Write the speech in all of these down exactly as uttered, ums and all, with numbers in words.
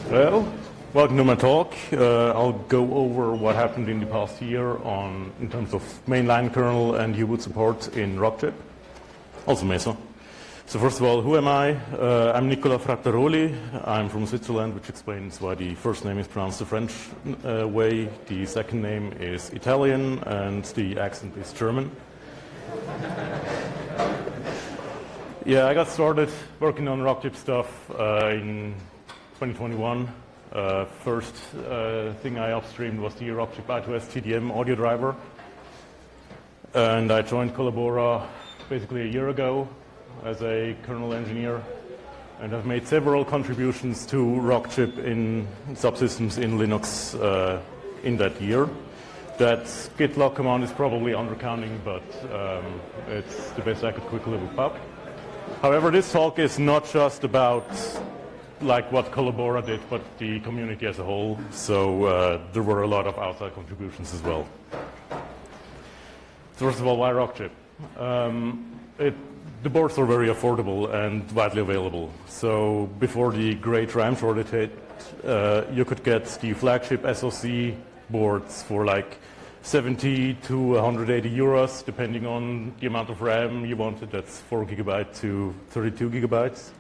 Well, welcome to my talk. Uh, I'll go over what happened in the past year on in terms of mainline kernel and U-boot support in Rockchip, also Mesa. So first of all, who am I? Uh, I'm Nicola Frattaroli. I'm from Switzerland, which explains why the first name is pronounced the French uh, way. The second name is Italian, and the accent is German. Yeah, I got started working on Rockchip stuff uh, in twenty twenty-one. Uh, first uh, thing I upstreamed was the Rockchip I two S T D M audio driver. And I joined Collabora basically a year ago as a kernel engineer. And I've made several contributions to Rockchip in subsystems in Linux uh, in that year. That git log command is probably undercounting, but um, it's the best I could quickly whip up. However, this talk is not just about like what Collabora did, but the community as a whole. So uh, there were a lot of outside contributions as well. So first of all, why Rockchip? Um, it, the boards are very affordable and widely available. So before the great RAM shortage hit, uh, you could get the flagship S O C boards for like seventy to one hundred eighty euros, depending on the amount of RAM you wanted. That's four gigabytes to thirty-two gigabytes.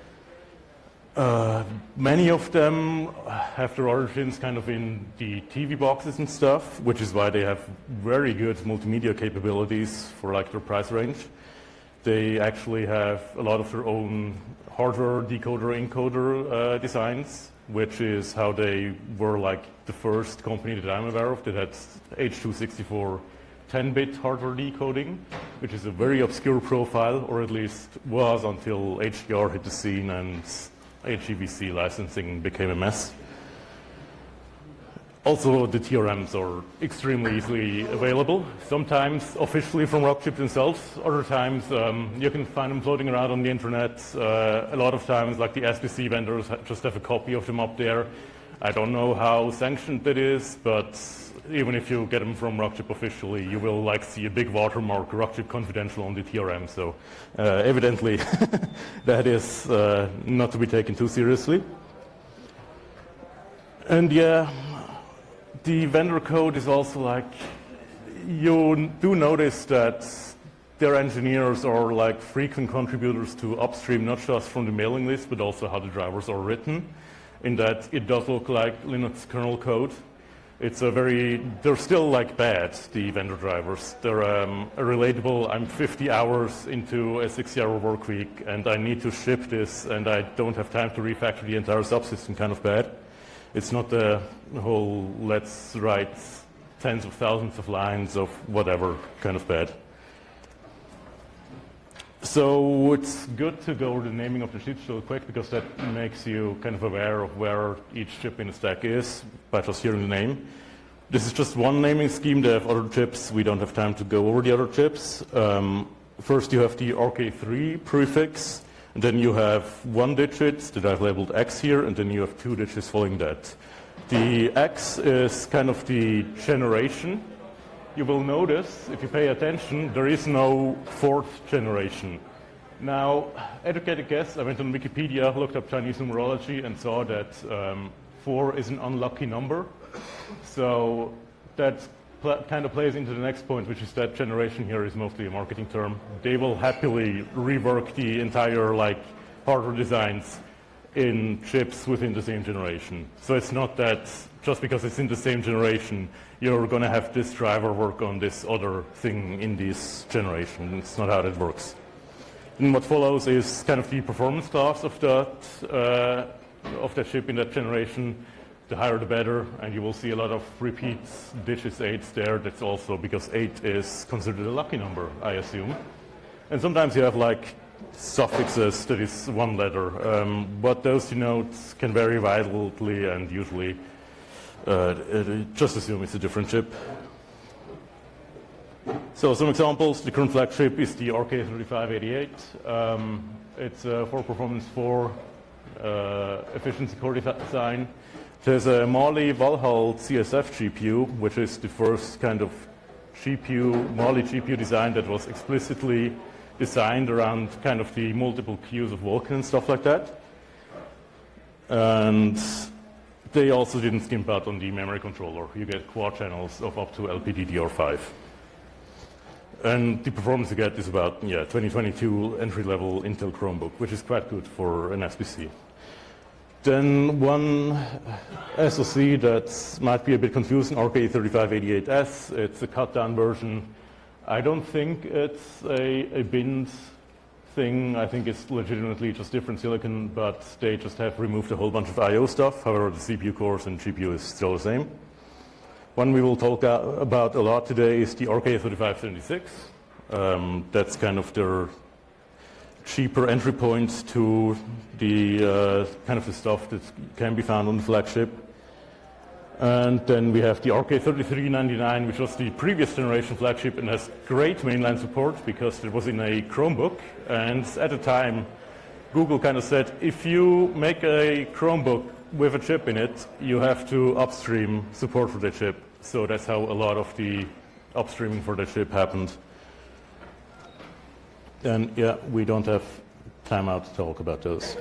Uh, many of them have their origins kind of in the T V boxes and stuff, which is why they have very good multimedia capabilities for like their price range. They actually have a lot of their own hardware decoder encoder uh, designs, which is how they were like the first company that I'm aware of that had H two sixty-four ten bit hardware decoding, which is a very obscure profile, or at least was until H D R hit the scene and H E V C licensing became a mess. Also, the T R Ms are extremely easily available, sometimes officially from Rockchip themselves, other times um, you can find them floating around on the internet. Uh, a lot of times, like the S P C vendors just have a copy of them up there. I don't know how sanctioned that is, but even if you get them from Rockchip officially, you will like see a big watermark, Rockchip Confidential, on the T R M. So uh, evidently, that is uh, not to be taken too seriously. And yeah, the vendor code is also like, you do notice that their engineers are like frequent contributors to upstream, not just from the mailing list, but also how the drivers are written, in that it does look like Linux kernel code. It's a very, they're still like bad, the vendor drivers. They're um, a relatable, I'm fifty hours into a sixty hour work week and I need to ship this and I don't have time to refactor the entire subsystem kind of bad. It's not the whole let's write tens of thousands of lines of whatever kind of bad. So it's good to go over the naming of the chips real quick, because that makes you kind of aware of where each chip in the stack is by just hearing the name. This is just one naming scheme. They have other chips. We don't have time to go over the other chips. Um, first you have the R K three prefix, and then you have one digit that I've labeled X here, and then you have two digits following that. The X is kind of the generation. You will notice, if you pay attention, there is no fourth generation. Now, educated guess, I went on Wikipedia, looked up Chinese numerology, and saw that um, four is an unlucky number. So that kind of plays into the next point, which is that generation here is mostly a marketing term. They will happily rework the entire like hardware designs in chips within the same generation. So it's not that just because it's in the same generation, you're going to have this driver work on this other thing in this generation. It's not how that works. And what follows is kind of the performance class of that, uh, of that chip in that generation. The higher the better, and you will see a lot of repeat digits, eights there. That's also because eight is considered a lucky number, I assume. And sometimes you have like suffixes that is one letter, um, but those denote can vary wildly, and usually uh, just assume it's a different chip. So some examples: the current flagship is the R K thirty-five eighty-eight. Um, it's uh, for performance four uh, efficiency core design. There's a Mali Valhall C S F G P U, which is the first kind of G P U, Mali G P U design that was explicitly designed around kind of the multiple queues of Vulkan and stuff like that. And they also didn't skimp out on the memory controller. You get quad channels of up to L P D D R five. And the performance you get is about yeah, twenty twenty-two entry-level Intel Chromebook, which is quite good for an S P C. Then one S O C that might be a bit confusing, R K thirty-five eighty-eight S. It's a cut-down version. I don't think it's a, a binned thing. I think it's legitimately just different silicon, but they just have removed a whole bunch of I O stuff. However, the C P U cores and G P U is still the same. One we will talk about a lot today is the R K thirty-five seventy-six. Um, that's kind of their cheaper entry point to the uh, kind of the stuff that can be found on the flagship. And then we have the R K thirty-three ninety-nine, which was the previous generation flagship and has great mainline support because it was in a Chromebook. And at the time, Google kind of said, if you make a Chromebook with a chip in it, you have to upstream support for the chip. So that's how a lot of the upstreaming for the chip happened. And yeah, we don't have time out to talk about those.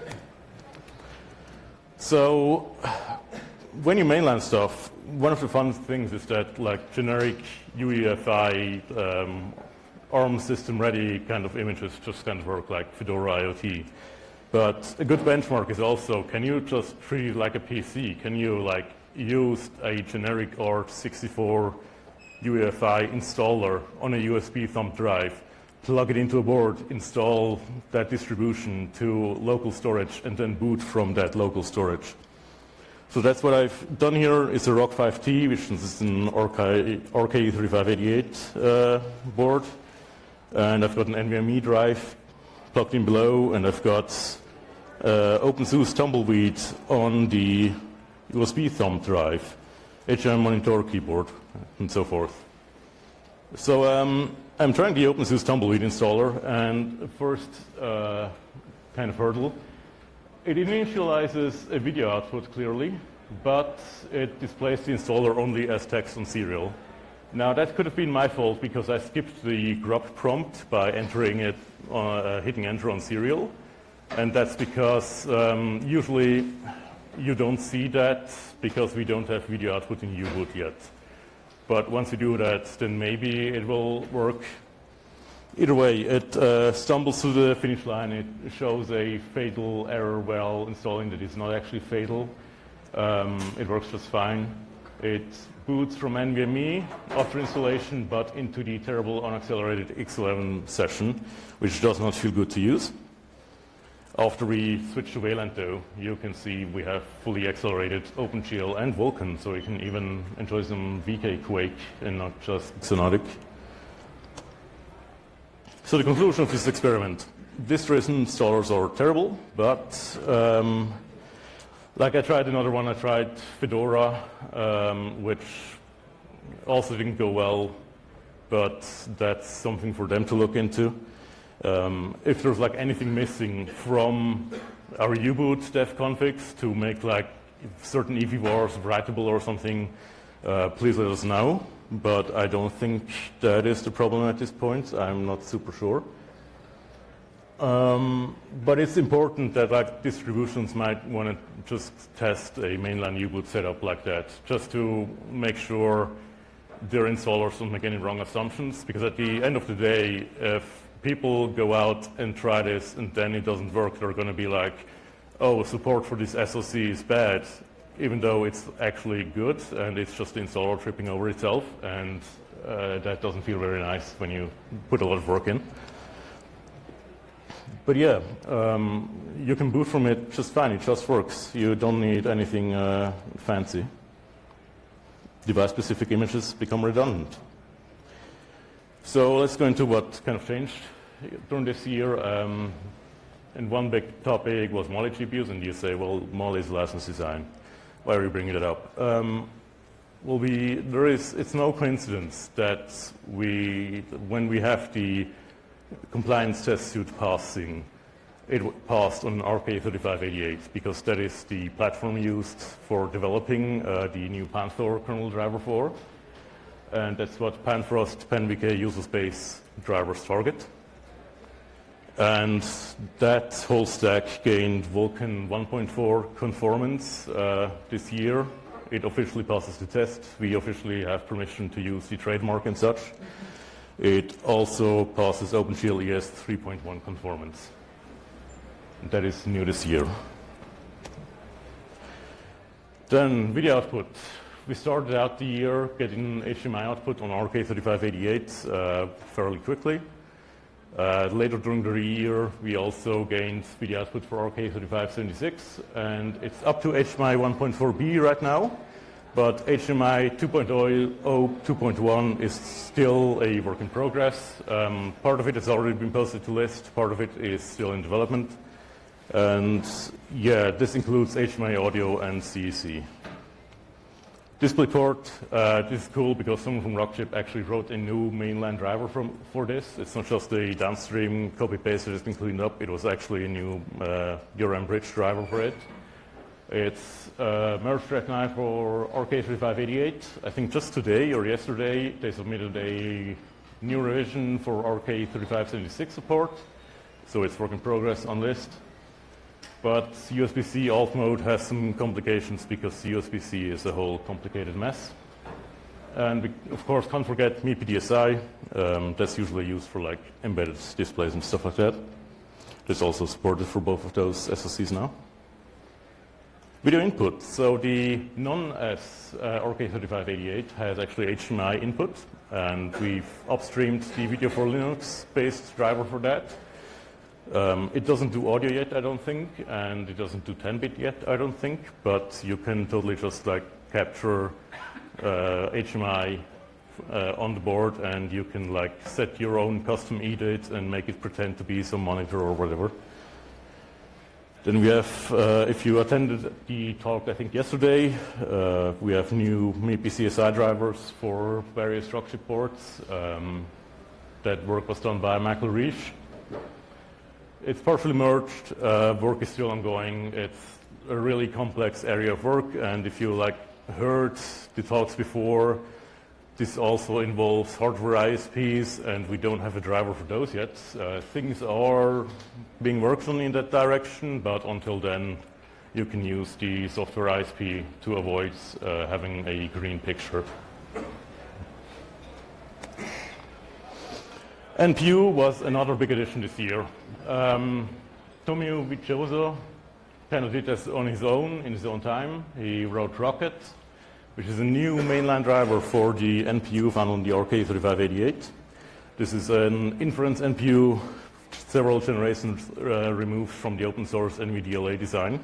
So when you mainline stuff, one of the fun things is that like generic U E F I um, ARM system ready kind of images just kind of work like Fedora IoT. But a good benchmark is also, can you just treat it like a P C? Can you like use a generic A R T sixty-four U E F I installer on a U S B thumb drive, plug it into a board, install that distribution to local storage, and then boot from that local storage? So that's what I've done here. It's a R O C five T, which is an R K thirty-five eighty-eight uh, board. And I've got an NVMe drive plugged in below, and I've got uh, OpenSUSE Tumbleweed on the U S B thumb drive, H M I monitor, keyboard, and so forth. So um, I'm trying the OpenSUSE Tumbleweed installer, and the first uh, kind of hurdle, it initializes a video output clearly, but it displays the installer only as text on serial. Now that could have been my fault because I skipped the grub prompt by entering it, uh, hitting enter on serial, and that's because um, usually you don't see that because we don't have video output in U-boot yet. But once you do that, then maybe it will work. Either way, it uh, stumbles to the finish line. It shows a fatal error while installing that is not actually fatal. Um, it works just fine. It boots from NVMe after installation, but into the terrible unaccelerated X eleven session, which does not feel good to use. After we switch to Wayland, though, you can see we have fully accelerated OpenGL and Vulkan, so you can even enjoy some V K Quake and not just Xonotic. So the conclusion of this experiment: distros installers are terrible, but um, like I tried another one, I tried Fedora, um, which also didn't go well, but that's something for them to look into. Um, if there's like anything missing from our U-boot dev configs to make like certain E V vars writable or something, uh, please let us know. But I don't think that is the problem at this point. I'm not super sure. Um, but it's important that like distributions might want to just test a mainline U-boot setup like that, just to make sure their installers don't make any wrong assumptions. Because at the end of the day, if people go out and try this and then it doesn't work, they're going to be like, oh, support for this S O C is bad, even though it's actually good and it's just the installer tripping over itself, and uh, that doesn't feel very nice when you put a lot of work in. But yeah, um, you can boot from it just fine, it just works. You don't need anything uh, fancy. Device-specific images become redundant. So let's go into what kind of changed during this year. Um, and one big topic was Mali G P Us, and you say, well, Mali is license design. Why are you bringing it up? Um, well, we, there is, it's no coincidence that we, when we have the compliance test suite passing, it passed on R K thirty-five eighty-eight, because that is the platform used for developing uh, the new Panther kernel driver for. And that's what Panfrost, PenVK user space drivers target. And that whole stack gained Vulkan one point four conformance uh, this year. It officially passes the test. We officially have permission to use the trademark and such. It also passes OpenGL E S three point one conformance. That is new this year. Then video output. We started out the year getting H D M I output on R K thirty-five eighty-eight uh, fairly quickly. Uh, later during the year, we also gained video output for R K thirty-five seventy-six, and it's up to H D M I one point four B right now, but H D M I two point oh, two point one is still a work in progress. Um, part of it has already been posted to list, part of it is still in development. And yeah, this includes H D M I audio and C E C. DisplayPort, uh, this is cool because someone from Rockchip actually wrote a new mainline driver from, for this. It's not just a downstream copy-paste that has been cleaned up. It was actually a new uh, D R M bridge driver for it. It's uh, merged right now for R K thirty-five eighty-eight. I think just today or yesterday they submitted a new revision for R K thirty-five seventy-six support. So it's work in progress on list. But U S B C alt mode has some complications because U S B C is a whole complicated mess. And we, of course, can't forget M I P I D S I. Um, that's usually used for like embedded displays and stuff like that. It's also supported for both of those S O Cs now. Video input. So the non-S uh, R K thirty-five eighty-eight has actually H D M I input, and we've upstreamed the Video for Linux-based driver for that. Um, it doesn't do audio yet, I don't think, and it doesn't do ten bit yet, I don't think, but you can totally just like capture uh, H D M I uh, on the board, and you can like set your own custom E D I T and make it pretend to be some monitor or whatever. Then we have, uh, if you attended the talk, I think yesterday, uh, we have new M I P I C S I drivers for various Rockchip ports. Um, that work was done by Michael Reich. It's partially merged, uh, work is still ongoing. It's a really complex area of work, and if you like heard the talks before, this also involves hardware I S Ps, and we don't have a driver for those yet. Uh, things are being worked on in that direction, but until then, you can use the software I S P to avoid uh, having a green picture. N P U was another big addition this year. Um, Tomio Vicioso kind of did this on his own, in his own time. He wrote Rocket, which is a new mainline driver for the N P U found on the R K thirty-five eighty-eight. This is an inference N P U, several generations uh, removed from the open source N V D L A design.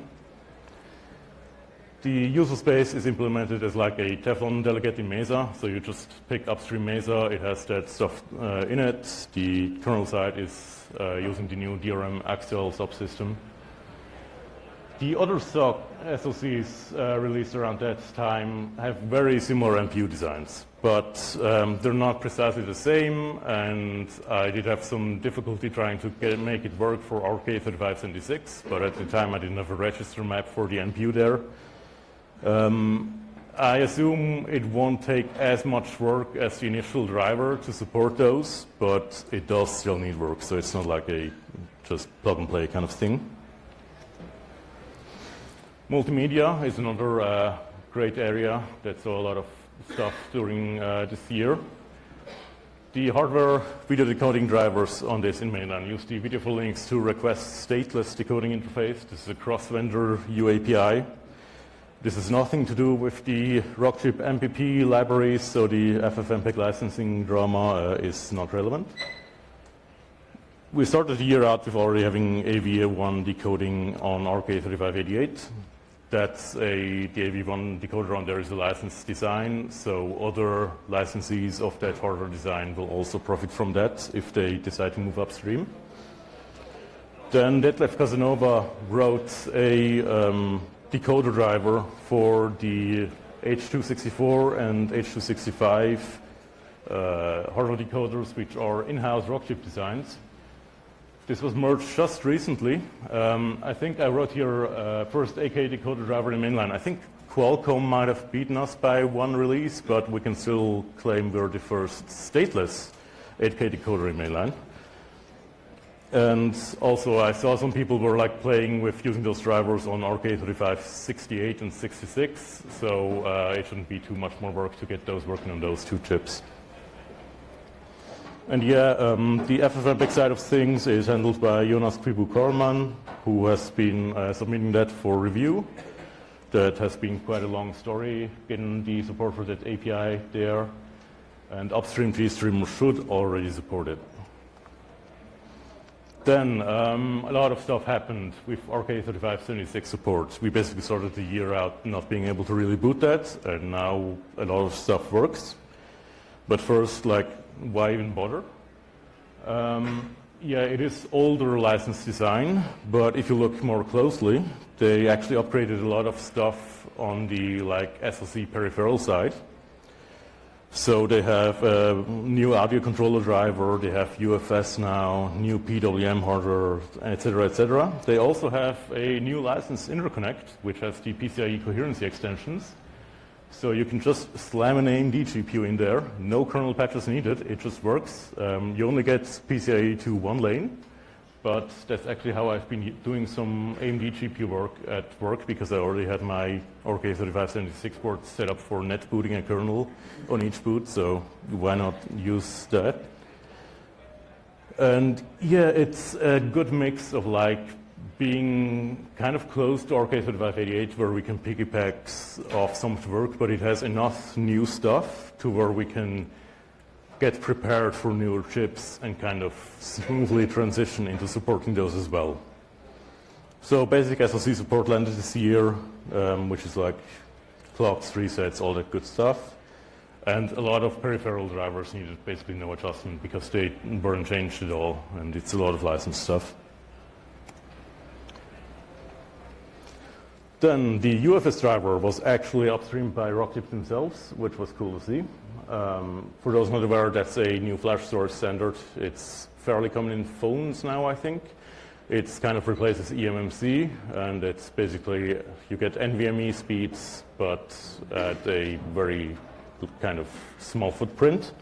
The user space is implemented as like a Teflon delegate in Mesa, so you just pick upstream Mesa, it has that stuff uh, in it. The kernel side is uh, using the new D R M Axtel subsystem. The other stock S O Cs uh, released around that time have very similar N P U designs, but um, they're not precisely the same, and I did have some difficulty trying to get, make it work for R K thirty-five seventy-six, but at the time I didn't have a register map for the N P U there. Um, I assume it won't take as much work as the initial driver to support those, but it does still need work, so it's not like a just plug and play kind of thing. Multimedia is another uh, great area that saw a lot of stuff during uh, this year. The hardware video decoding drivers on this in mainline use the Video for Linux to request stateless decoding interface. This is a cross-vendor U A P I. This has nothing to do with the Rockchip M P P libraries, so the F F mpeg licensing drama uh, is not relevant. We started the year out with already having A V one decoding on R K thirty-five eighty-eight. That's a, the A V one decoder on there is a licensed design, so other licensees of that hardware design will also profit from that if they decide to move upstream. Then Detlef Casanova wrote a um, decoder driver for the H two sixty-four and H two sixty-five uh, hardware decoders, which are in-house Rockchip designs. This was merged just recently. Um, I think I wrote here uh, first A K decoder driver in mainline. I think Qualcomm might have beaten us by one release, but we can still claim we're the first stateless eight K decoder in mainline. And also I saw some people were like playing with using those drivers on R K thirty-five sixty-eight and sixty-six, so uh, it shouldn't be too much more work to get those working on those two chips. And yeah, um, the F F mpeg side of things is handled by Jonas Quibu-Korman, who has been uh, submitting that for review. That has been quite a long story, getting the support for that A P I there, and upstream GStreamer should already support it. Then um, a lot of stuff happened with R K thirty-five seventy-six support. We basically started the year out not being able to really boot that, and now a lot of stuff works. But first, like, why even bother? Um, yeah, it is older license design, but if you look more closely, they actually upgraded a lot of stuff on the like S O C peripheral side. So they have a new audio controller driver, they have U F S now, new P W M hardware, et cetera, et cetera. They also have a new license interconnect, which has the P C I E coherency extensions. So you can just slam an A M D G P U in there, no kernel patches needed, it just works. Um, you only get P C I E to one lane, but that's actually how I've been doing some A M D G P U work at work, because I already had my R K thirty-five seventy-six port set up for net booting a kernel on each boot, so why not use that? And yeah, it's a good mix of like being kind of close to R K thirty-five eighty-eight, where we can piggyback off some of the work, but it has enough new stuff to where we can get prepared for newer chips and kind of smoothly transition into supporting those as well. So basic S O C support landed this year, um, which is like clocks, resets, all that good stuff. And a lot of peripheral drivers needed basically no adjustment because they weren't changed at all, and it's a lot of licensed stuff. Then the U F S driver was actually upstreamed by Rockchip themselves, which was cool to see. Um, for those not aware, that's a new flash storage standard. It's fairly common in phones now, I think. It's kind of replaces E M M C, and it's basically, you get NVMe speeds, but at a very kind of small footprint.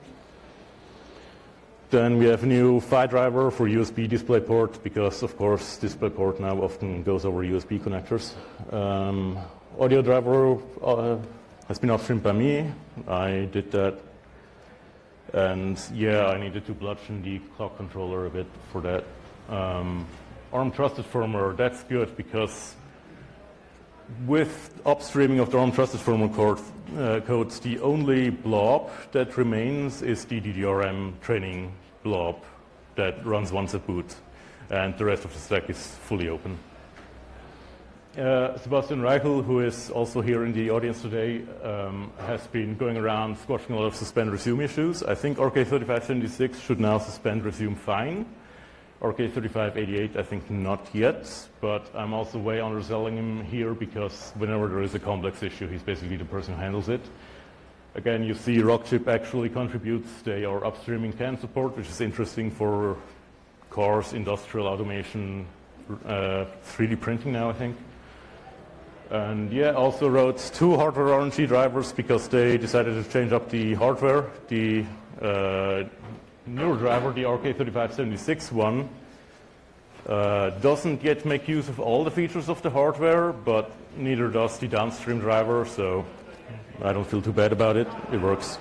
Then we have a new F I driver for U S B DisplayPort, because of course DisplayPort now often goes over U S B connectors. Um, audio driver uh, has been upstreamed by me. I did that. And yeah, I needed to bludgeon the clock controller a bit for that. Um, ARM trusted firmware, that's good, because with upstreaming of the ARM trusted firmware code, uh, codes, the only blob that remains is the D D R M training blob that runs once at boot, and the rest of the stack is fully open. Uh, Sebastian Reichel, who is also here in the audience today, um, has been going around squashing a lot of suspend resume issues. I think R K thirty-five seventy-six should now suspend resume fine. R K thirty-five eighty-eight, I think not yet, but I'm also way underselling him here, because whenever there is a complex issue, he's basically the person who handles it. Again, you see Rockchip actually contributes. They are upstreaming C A N support, which is interesting for cars, industrial automation, uh, three D printing now, I think. And yeah, also wrote two hardware R N G drivers because they decided to change up the hardware. The uh, newer driver, the R K thirty-five seventy-six one, uh, doesn't yet make use of all the features of the hardware, but neither does the downstream driver, so I don't feel too bad about it. It works.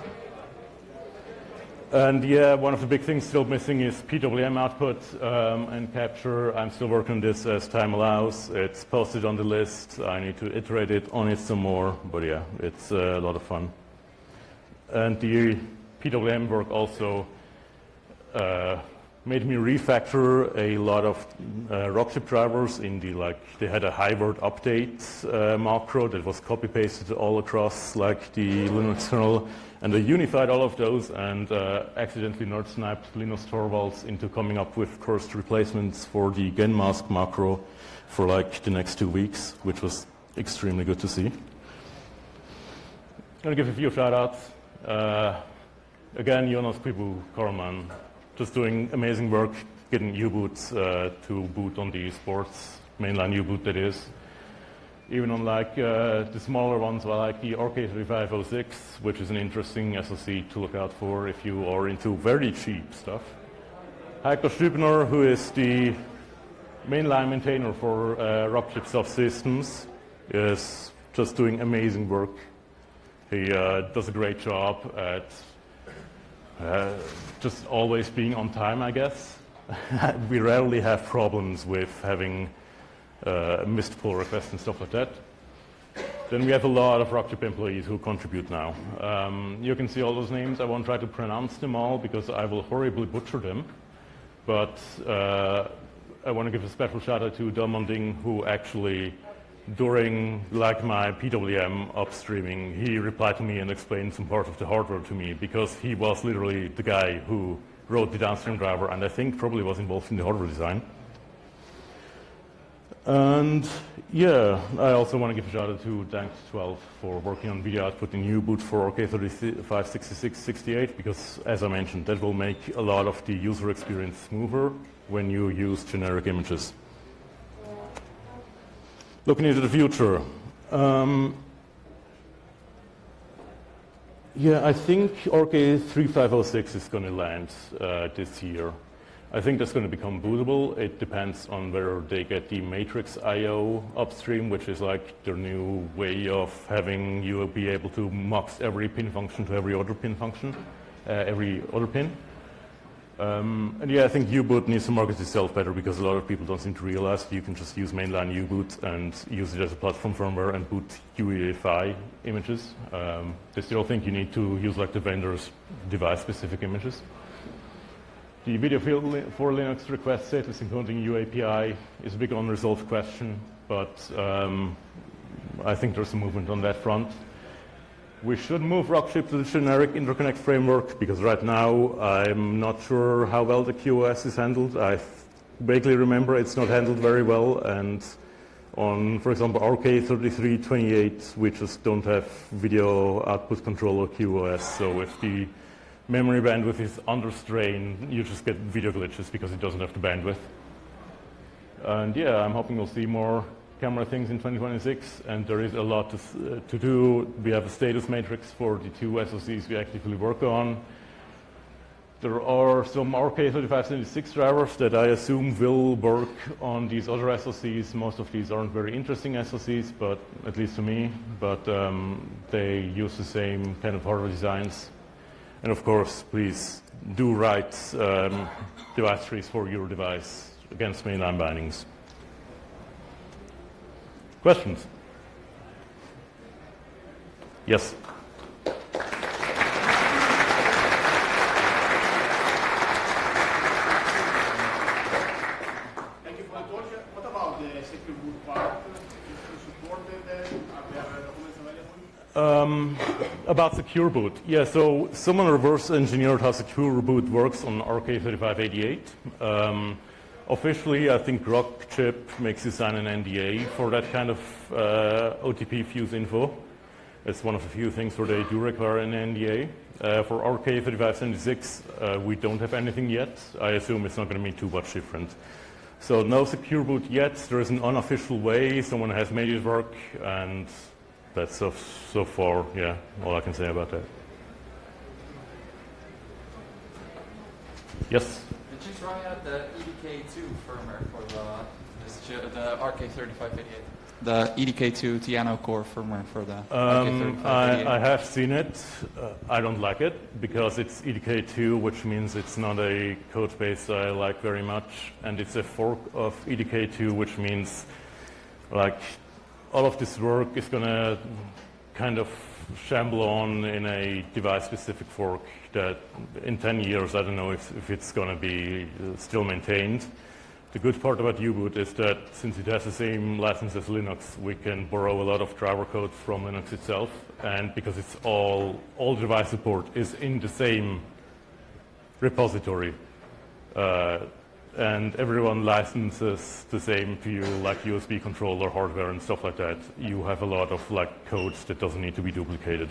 And yeah, one of the big things still missing is P W M output um, and capture. I'm still working on this as time allows. It's posted on the list. I need to iterate it on it some more, but yeah, it's uh, a lot of fun. And the P W M work also uh, made me refactor a lot of uh, Rockchip drivers in the, like, they had a Hybrid update uh, macro that was copy-pasted all across like the Linux kernel, and I unified all of those and uh, accidentally nerd-sniped Linus Torvalds into coming up with cursed replacements for the genmask macro for like the next two weeks, which was extremely good to see. I'm going to give a few shout-outs. Uh, again, Jonas Quibu-Korman, just doing amazing work getting U-boot uh, to boot on the sports mainline U-boot that is. Even on like uh, the smaller ones, well, like the R K thirty-five oh six, which is an interesting S O C to look out for if you are into very cheap stuff. Heiko Stübner, who is the mainline maintainer for uh, Rockchip Subsystems, is just doing amazing work. He uh, does a great job at uh, just always being on time, I guess. We rarely have problems with having uh, missed pull requests and stuff like that. Then we have a lot of Rockchip employees who contribute now. Um, you can see all those names. I won't try to pronounce them all because I will horribly butcher them. But uh, I want to give a special shout out to Delmonding, who actually, during like my P W M upstreaming, he replied to me and explained some part of the hardware to me because he was literally the guy who wrote the downstream driver and I think probably was involved in the hardware design. And yeah, I also want to give a shout out to Dank twelve for working on video output in U-Boot for R K thirty-five sixty-six sixty-eight because, as I mentioned, that will make a lot of the user experience smoother when you use generic images. Looking into the future, um, yeah, I think R K thirty-five oh six is going to land uh, this year. I think that's going to become bootable. It depends on whether they get the matrix I O upstream, which is like their new way of having you be able to mux every pin function to every other pin function, uh, every other pin. Um, and yeah, I think U-Boot needs to market itself better because a lot of people don't seem to realize you can just use mainline U-Boot and use it as a platform firmware and boot U E F I images. Um, they still think you need to use like the vendor's device-specific images. The video for Linux request status including U A P I is a big unresolved question, but um, I think there's some movement on that front. We should move Rockchip to the generic interconnect framework because right now I'm not sure how well the Q O S is handled. I vaguely remember it's not handled very well, and on, for example, R K thirty-three twenty-eight, we just don't have video output controller Q O S, so if the memory bandwidth is under strain, you just get video glitches because it doesn't have the bandwidth. And yeah, I'm hoping we'll see more camera things in twenty twenty-six, and there is a lot to, uh, to do. We have a status matrix for the two S O Cs we actively work on. There are some R K thirty-five seventy-six drivers that I assume will work on these other S O Cs. Most of these aren't very interesting S O Cs, but at least to me, but um, they use the same kind of hardware designs. And of course, please do write um, device trees for your device against mainline bindings. Questions? Yes? Thank you for the talk. What about the secure boot part? If you support it, then are there documents available? Um, about secure boot, yeah, so someone reverse engineered how secure boot works on R K thirty-five eighty-eight. Um, officially, I think Rockchip makes you sign an N D A for that kind of uh, O T P fuse info. It's one of the few things where they do require an N D A. Uh, for R K thirty-five seventy-six, uh, we don't have anything yet. I assume it's not going to be too much different. So no secure boot yet. There is an unofficial way. Someone has made it work, and that's so, so far, yeah, all I can say about that. Yes? Did you try out the E D K two firmware for the, this, the R K thirty-five eighty-eight? The E D K two Tiano core firmware for the Um, R K thirty-five eighty-eight? I, I have seen it. Uh, I don't like it because it's E D K two, which means it's not a code base I like very much, and it's a fork of E D K two, which means like all of this work is going to kind of shamble on in a device-specific fork that in ten years, I don't know if, if it's going to be still maintained. The good part about U-Boot is that since it has the same license as Linux, we can borrow a lot of driver code from Linux itself, and because it's all, all device support is in the same repository. Uh, and everyone licenses the same to you, like U S B controller hardware and stuff like that. You have a lot of like codes that doesn't need to be duplicated.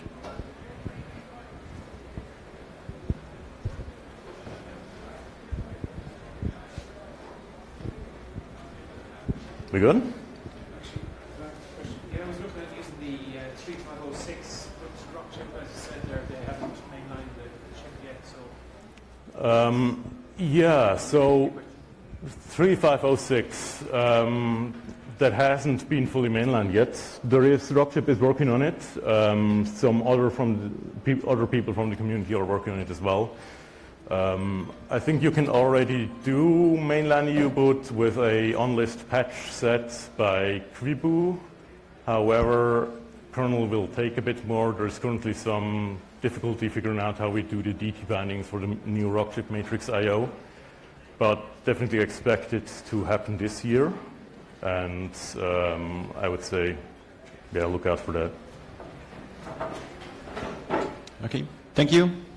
We good? Yeah, I was looking at using the uh, thirty-five oh six Rockchip, as you said there, they haven't mainlined the chip yet, so. Um, Yeah, so three five oh six, um, that hasn't been fully mainlined yet. There is, Rockchip is working on it. Um, some other, from the, pe other people from the community are working on it as well. Um, I think you can already do mainline U-boot with a on-list patch set by Quibu. However, kernel will take a bit more. There's currently some difficulty figuring out how we do the D T bindings for the new Rockchip Matrix I O. But definitely expect it to happen this year. And um, I would say, yeah, look out for that. Okay, thank you.